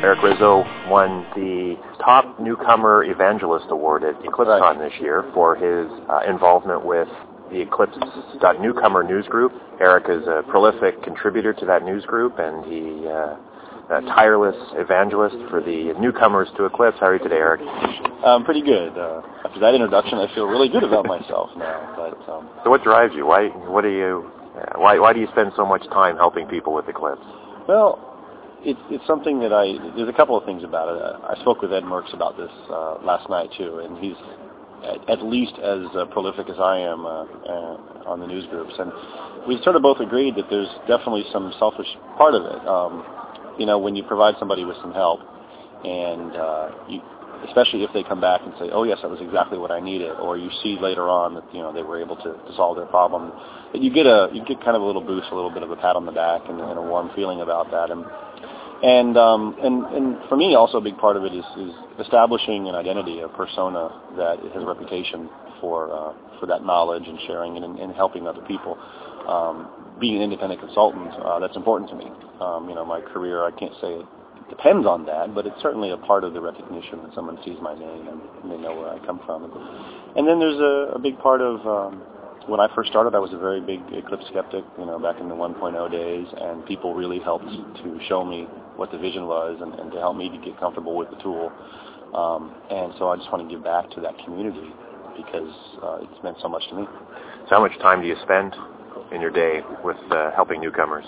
Eric Rizzo won the Top Newcomer Evangelist Award at EclipseCon this year for his involvement with the Eclipse.Newcomer news group. Eric is a prolific contributor to that news group, and he a tireless evangelist for the newcomers to Eclipse. How are you today, Eric? Pretty good. After that introduction, I feel really good about myself now. But so, what drives you? Why do you spend so much time helping people with Eclipse? Well, it's something that there's a couple of things about it. I spoke with Ed Merckx about this last night too, and he's at least as prolific as I am on the news groups, and we sort of both agreed that there's definitely some selfish part of it. When you provide somebody with some help, and especially if they come back and say, "Oh yes, that was exactly what I needed," or you see later on that they were able to solve their problem, that you get kind of a little boost, a little bit of a pat on the back, and a warm feeling about that. And for me, also a big part of it is establishing an identity, a persona that has a reputation for that knowledge and sharing it and helping other people. Being an independent consultant, that's important to me. My career, I can't say it depends on that, but it's certainly a part of the recognition that someone sees my name and they know where I come from. And then there's a big part of when I first started, I was a very big Eclipse skeptic, back in the 1.0 days, and people really helped to show me what the vision was and to help me to get comfortable with the tool. And so I just want to give back to that community because it's meant so much to me. So how much time do you spend in your day with helping newcomers?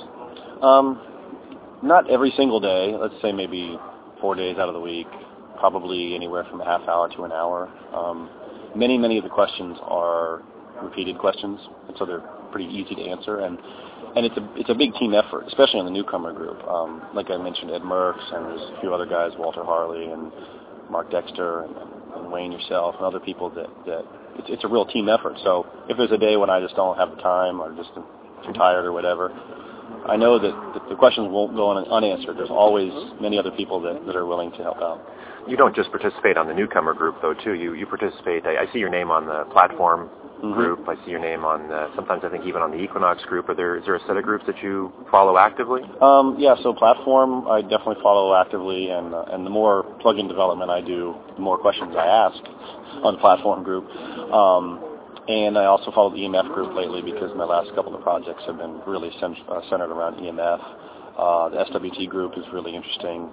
Not every single day. Let's say maybe 4 days out of the week, probably anywhere from a half hour to an hour. Many of the questions are repeated questions, and so they're pretty easy to answer, and it's a big team effort, especially on the newcomer group. Like I mentioned, Ed Merckx, and there's a few other guys, Walter Harley and Mark Dexter and Wayne yourself and other people that it's a real team effort. So if there's a day when I just don't have the time or just too tired or whatever, I know that the questions won't go unanswered. There's always many other people that are willing to help out. You don't just participate on the newcomer group, though, too. You participate. I see your name on the platform group. I see your name on sometimes I think even on the Equinox group. Is there a set of groups that you follow actively? Yeah, so platform I definitely follow actively, and the more plug-in development I do, the more questions I ask on the platform group. And I also follow the EMF group lately because my last couple of projects have been really centered around EMF. The SWT group is really interesting.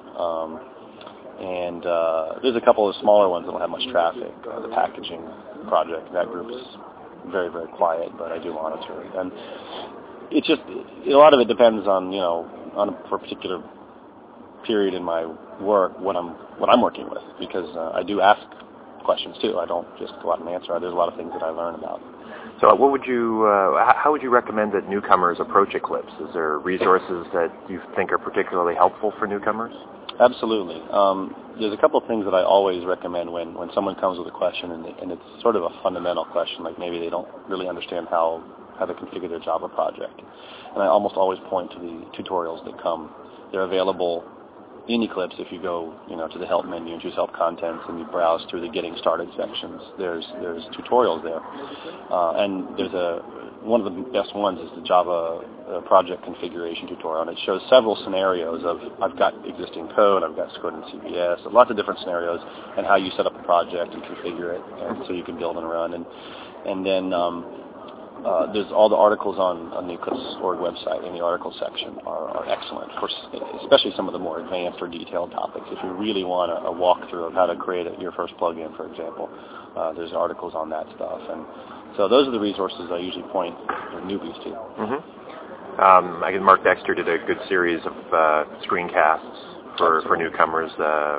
And there's a couple of smaller ones that don't have much traffic. The packaging project, that group is very, very quiet, but I do monitor it. And it's just, a lot of it depends on, for a particular period in my work, what I'm working with, because I do ask questions too. I don't just go out and answer. There's a lot of things that I learn about. So how would you recommend that newcomers approach Eclipse? Is there resources that you think are particularly helpful for newcomers? Absolutely. There's a couple of things that I always recommend when someone comes with a question, and it's sort of a fundamental question, like maybe they don't really understand how to configure their Java project. And I almost always point to the tutorials that come. They're available in Eclipse. If you go to the help menu and choose help contents and you browse through the getting started sections, there's tutorials there. And there's one of the best ones is the Java project configuration tutorial, and it shows several scenarios of I've got existing code, I've got code in CBS, lots of different scenarios, and how you set up a project and configure it, and so you can build and run. And then there's all the articles on the Eclipse.org website in the article section are excellent. Of course, especially some of the more advanced or detailed topics. If you really want a walkthrough of how to create your first plugin, for example, there's articles on that stuff. And so those are the resources I usually point newbies to. I guess Mark Dexter did a good series of screencasts for newcomers.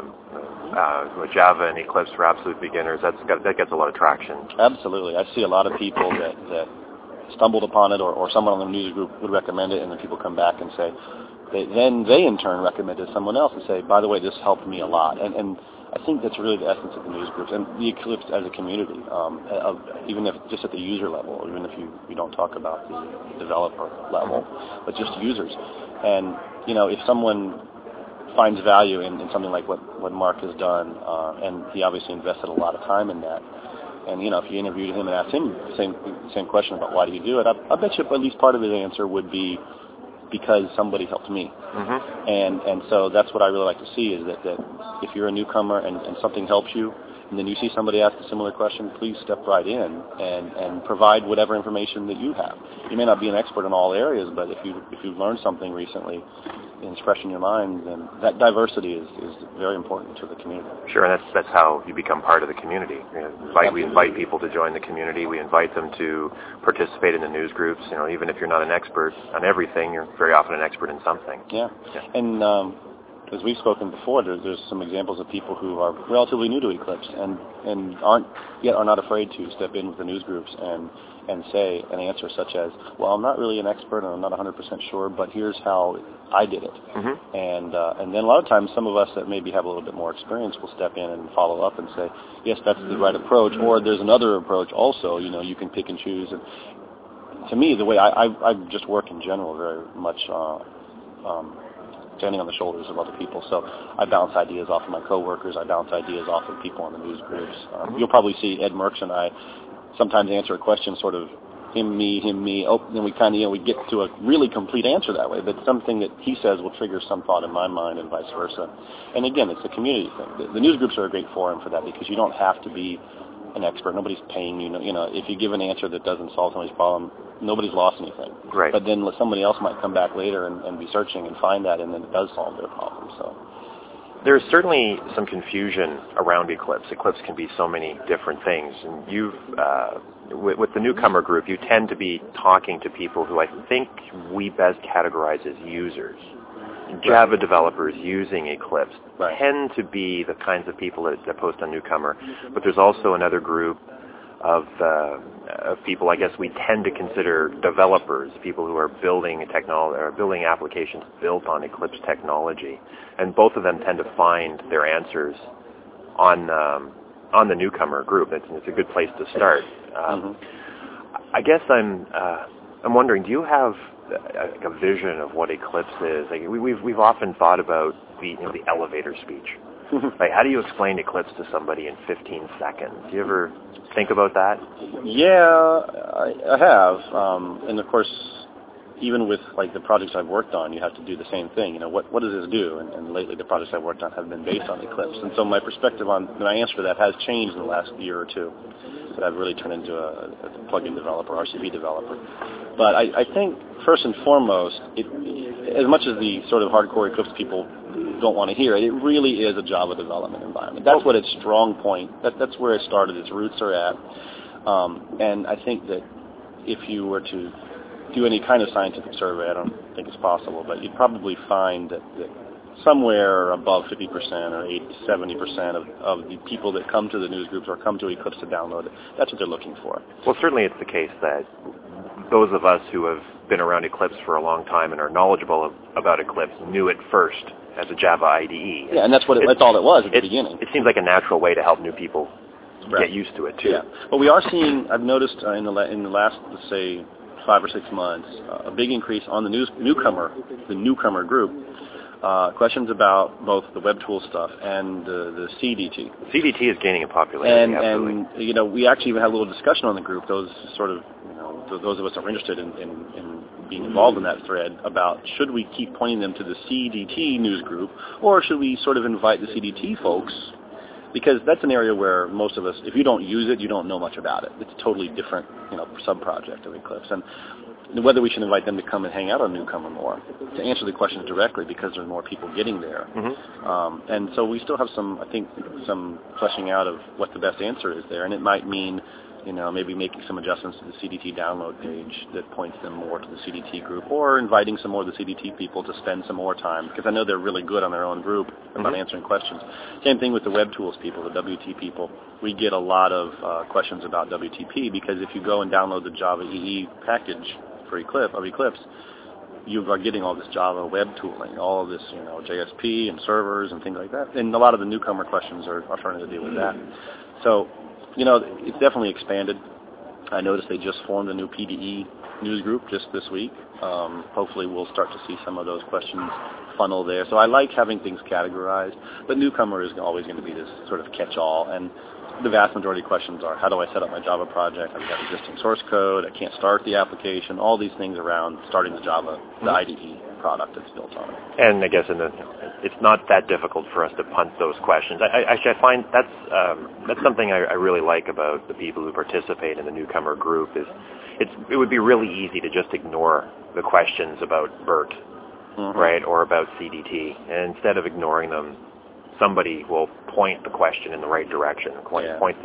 Java and Eclipse for absolute beginners. That gets a lot of traction. Absolutely. I see a lot of people that stumbled upon it, or someone on the news group would recommend it, and then people come back and say, then they in turn recommend it to someone else and say, by the way, this helped me a lot. And I think that's really the essence of the news groups and the Eclipse as a community, even if just at the user level, even if you don't talk about the developer level, but just users. And, if someone finds value in something like what Mark has done, and he obviously invested a lot of time in that, and, if you interviewed him and asked him the same question about why did he do it, I bet you at least part of his answer would be because somebody helped me. And so that's what I really like to see is that if you're a newcomer and something helps you, and then you see somebody ask a similar question, please step right in and provide whatever information that you have. You may not be an expert in all areas, but if you've learned something recently and it's fresh in your mind, then that diversity is very important to the community. Sure, and that's how you become part of the community. We invite people to join the community. We invite them to participate in the news groups. Even if you're not an expert on everything, you're very often an expert in something. Yeah. And as we've spoken before, there's some examples of people who are relatively new to Eclipse and are not afraid to step in with the news groups and say an answer such as, well, I'm not really an expert and I'm not 100% sure, but here's how I did it. And then a lot of times some of us that maybe have a little bit more experience will step in and follow up and say, yes, that's the right approach, or there's another approach also, you can pick and choose. And to me, the way I just work in general very much standing on the shoulders of other people. So I bounce ideas off of my coworkers. I bounce ideas off of people in the news groups. You'll probably see Ed Merckx and I sometimes answer a question sort of him, me. Oh, then we kind of, we get to a really complete answer that way. But something that he says will trigger some thought in my mind and vice versa. And again, it's a community thing. The news groups are a great forum for that because you don't have to be an expert. Nobody's paying you. If you give an answer that doesn't solve somebody's problem, nobody's lost anything. Right. But then somebody else might come back later and be searching and find that, and then it does solve their problem. So there's certainly some confusion around Eclipse. Eclipse can be so many different things, and you've with the newcomer group, you tend to be talking to people who I think we best categorize as users. Java developers using Eclipse tend to be the kinds of people that post on Newcomer, but there's also another group of people I guess we tend to consider developers, people who are building technology or building applications built on Eclipse technology, and both of them tend to find their answers on the Newcomer group. It's a good place to start. I guess I'm wondering, do you have a vision of what Eclipse is? Like we've often thought about the elevator speech. Like, how do you explain Eclipse to somebody in 15 seconds? Do you ever think about that? Yeah, I have. And of course, even with like the projects I've worked on, you have to do the same thing. What does this do? And lately, the projects I've worked on have been based on Eclipse. And so my perspective on my answer to that has changed in the last year or two. That I've really turned into a plugin developer, RCP developer. But I think first and foremost, as much as the sort of hardcore Eclipse people don't want to hear it, it really is a Java development environment. That's what its strong point. That's where it started. Its roots are at. And I think that if you were to do any kind of scientific survey, I don't think it's possible, but you'd probably find that somewhere above 50% or 70% of the people that come to the news groups or come to Eclipse to download it, that's what they're looking for. Well, certainly it's the case that those of us who have been around Eclipse for a long time and are knowledgeable about Eclipse knew it first as a Java IDE. Yeah, and that's all it was at the beginning. It seems like a natural way to help new people get used to it, too. Yeah. But we are seeing, I've noticed in the last, let's say, 5 or 6 months, a big increase on the newcomer group. Questions about both the web tool stuff and the CDT. CDT is gaining in popularity, absolutely. And we actually even had a little discussion on the group. Those sort of, those of us that are interested in being involved in that thread about should we keep pointing them to the CDT news group, or should we sort of invite the CDT folks? Because that's an area where most of us, if you don't use it, you don't know much about it. It's a totally different, sub-project of Eclipse. And whether we should invite them to come and hang out on Newcomer more, to answer the questions directly because there's more people getting there. And so we still have some fleshing out of what the best answer is there. And it might mean, maybe making some adjustments to the CDT download page that points them more to the CDT group, or inviting some more of the CDT people to spend some more time, because I know they're really good on their own group about answering questions. Same thing with the web tools people, the WT people. We get a lot of questions about WTP, because if you go and download the Java EE package for Eclipse, you are getting all this Java web tooling, all of this, JSP and servers and things like that. And a lot of the newcomer questions are starting to deal with that. So, it's definitely expanded. I noticed they just formed a new PDE news group just this week. Hopefully we'll start to see some of those questions funnel there. So I like having things categorized, but newcomer is always going to be this sort of catch-all. And the vast majority of questions are, how do I set up my Java project? I've got existing source code. I can't start the application. All these things around starting the Java, the IDE product that's built on it. And I guess it's not that difficult for us to punt those questions. I find that's something I really like about the people who participate in the newcomer group is it would be really easy to just ignore the questions about BERT, right, or about CDT, and instead of ignoring them, somebody will point the question in the right direction, point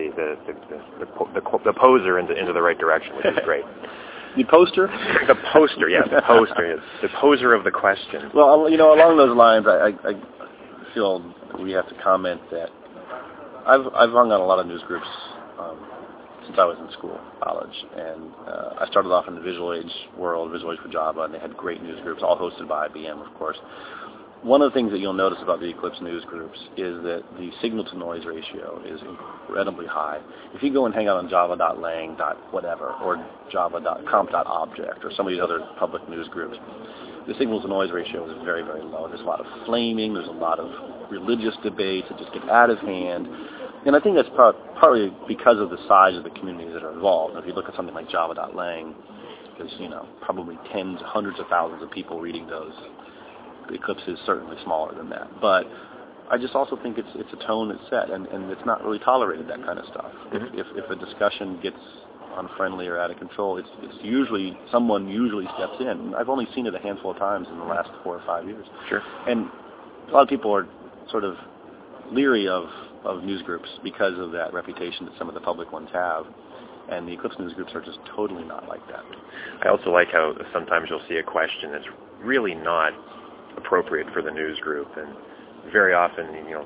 the poser into the right direction, which is great. The poster? The poster, yes, the poster. The poser of the question. Well, along those lines, I feel we have to comment that I've hung on a lot of news groups since I was in school, college, and I started off in the Visual Age world, Visual Age for Java, and they had great news groups, all hosted by IBM, of course. One of the things that you'll notice about the Eclipse news groups is that the signal-to-noise ratio is incredibly high. If you go and hang out on java.lang.whatever or java.comp.object or some of these other public news groups, the signal-to-noise ratio is very, very low. There's a lot of flaming. There's a lot of religious debates that just get out of hand. And I think that's partly because of the size of the communities that are involved. If you look at something like java.lang, there's probably tens, hundreds of thousands of people reading those. Eclipse is certainly smaller than that, but I just also think it's a tone that's set, and it's not really tolerated, that kind of stuff. If a discussion gets unfriendly or out of control, it's usually someone steps in. I've only seen it a handful of times in the last 4 or 5 years. Sure. And a lot of people are sort of leery of news groups because of that reputation that some of the public ones have. And the Eclipse news groups are just totally not like that. I also like how sometimes you'll see a question that's really not appropriate for the news group, and very often,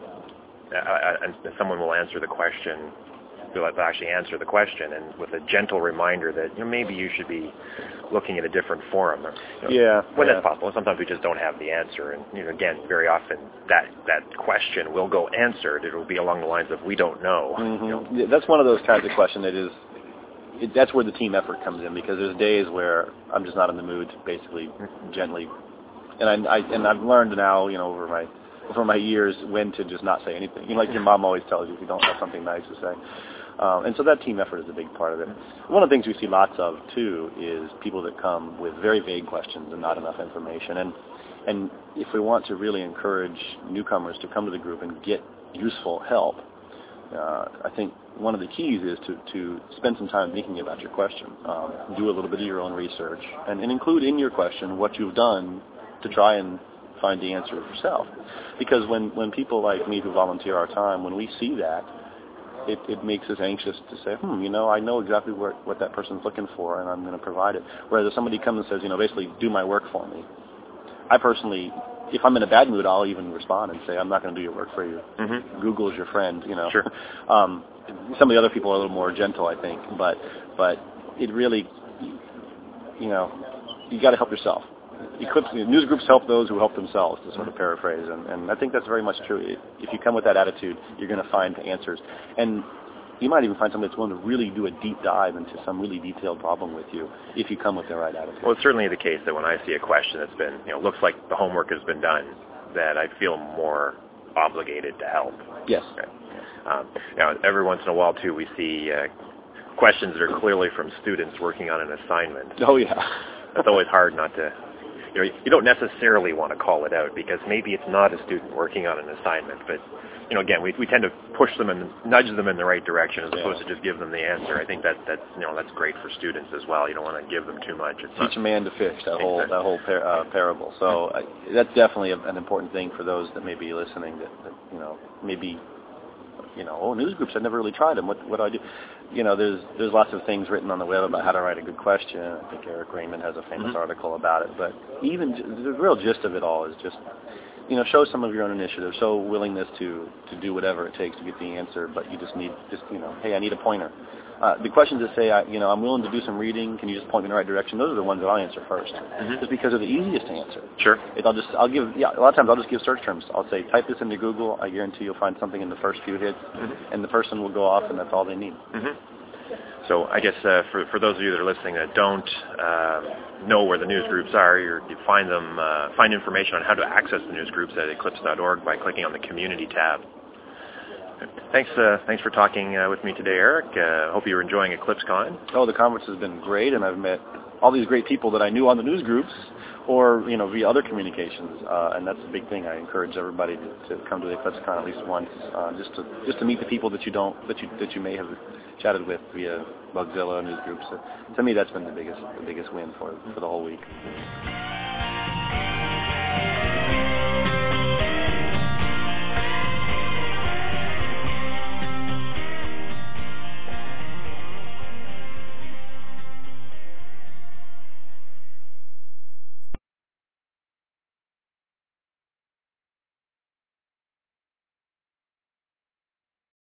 someone will answer the question, they'll actually answer the question, and with a gentle reminder that maybe you should be looking at a different forum. When that's possible. Sometimes we just don't have the answer, and again, very often that question will go answered. It will be along the lines of we don't know. That's one of those kinds of questions that's where the team effort comes in, because there's days where I'm just not in the mood to basically gently. And I've learned now, over my years, when to just not say anything. Like your mom always tells you if you don't have something nice to say. And so that team effort is a big part of it. One of the things we see lots of, too, is people that come with very vague questions and not enough information. And if we want to really encourage newcomers to come to the group and get useful help, I think one of the keys is to spend some time thinking about your question. Do a little bit of your own research, and include in your question what you've done to try and find the answer yourself. Because when people like me who volunteer our time, when we see that, it makes us anxious to say, I know exactly what that person's looking for, and I'm going to provide it. Whereas if somebody comes and says, basically do my work for me, I personally, if I'm in a bad mood, I'll even respond and say, I'm not going to do your work for you. Google's your friend, Sure. Some of the other people are a little more gentle, I think, but it really, you got to help yourself. Eclipse news groups help those who help themselves, to sort of paraphrase, and I think that's very much true. If you come with that attitude, you're going to find answers, and you might even find somebody that's willing to really do a deep dive into some really detailed problem with you if you come with the right attitude. Well, it's certainly the case that when I see a question that's been, looks like the homework has been done, that I feel more obligated to help. Yes. Okay. Every once in a while, too, we see questions that are clearly from students working on an assignment. Oh, yeah. That's always hard not to... You don't necessarily want to call it out because maybe it's not a student working on an assignment, but again, we tend to push them and nudge them in the right direction as opposed to just give them the answer. I think that's great for students as well. You don't want to give them too much. Teach a man to fish. That whole parable. So that's definitely an important thing for those that may be listening. That maybe. News groups, I've never really tried them. What do I do? There's lots of things written on the web about how to write a good question. I think Eric Raymond has a famous article about it. But even the real gist of it all is just, show some of your own initiative, show willingness to do whatever it takes to get the answer. But you just need, hey, I need a pointer. The questions that say, I'm willing to do some reading, can you just point me in the right direction? Those are the ones that I'll answer first, just because they're the easiest to answer. Sure. A lot of times I'll just give search terms. I'll say, type this into Google. I guarantee you'll find something in the first few hits, and the person will go off, and that's all they need. So I guess for those of you that are listening that don't know where the news groups are, you find them, find information on how to access the news groups at eclipse.org by clicking on the Community tab. Thanks for talking with me today, Eric. Hope you're enjoying EclipseCon. Oh, the conference has been great, and I've met all these great people that I knew on the news groups or via other communications, and that's a big thing. I encourage everybody to come to the EclipseCon at least once, just to meet the people that you may have chatted with via Bugzilla news groups. So, to me, that's been the biggest win for the whole week.